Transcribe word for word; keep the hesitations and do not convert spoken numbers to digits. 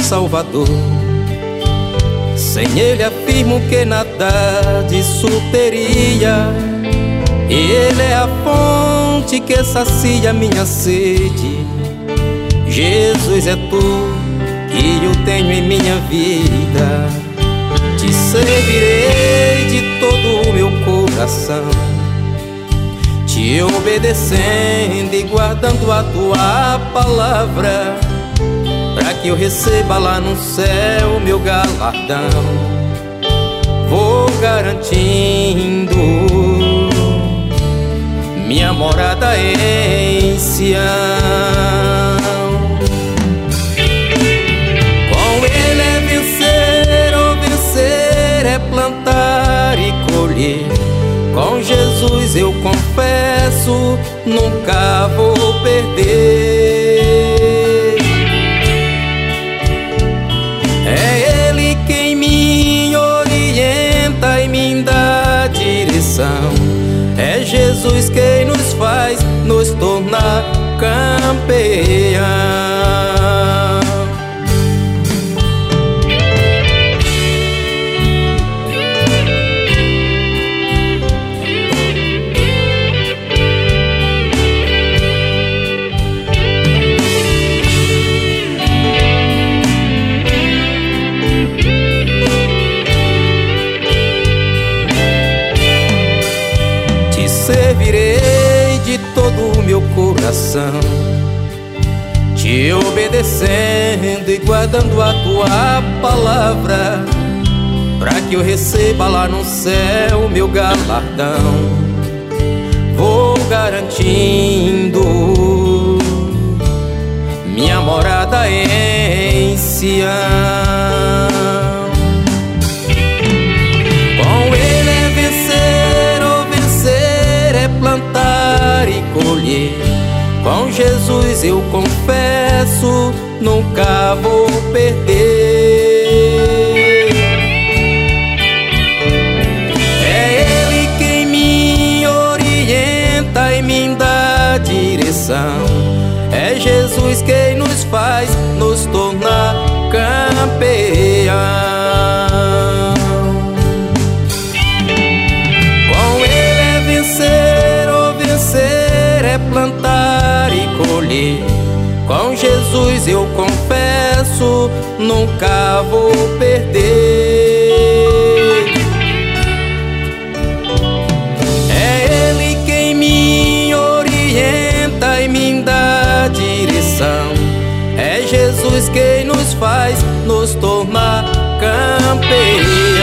Salvador. Sem Ele afirmo que nada disso teria. Ele é a fonte que sacia minha sede. Jesus é tu que eu tenho em minha vida. Te servirei de todo o meu coração, te obedecendo e guardando a tua palavra, pra que eu receba lá no céu meu galardão. Vou garantindo minha morada em Sião. Com Ele é vencer, ou vencer é plantar e colher. Com Jesus eu confesso, nunca vou perder. É Ele quem me orienta e me dá direção. É Jesus quem nos faz nos tornar campeão. Servirei de todo o meu coração, te obedecendo e guardando a tua palavra, pra que eu receba lá no céu meu galardão. Vou garantindo minha morada em Sião. Com Ele é vencer, ou vencer é plantar e colher. Com Jesus eu confesso, nunca vou perder. É Ele quem me orienta e me dá direção. É Jesus quem nos faz nos tornar campeão. Com Ele é vencer, ou vencer é plantar e colher. Com Jesus eu confesso, nunca vou perder. É Ele quem me orienta e me dá direção. É Jesus quem nos faz nos tornar campeão.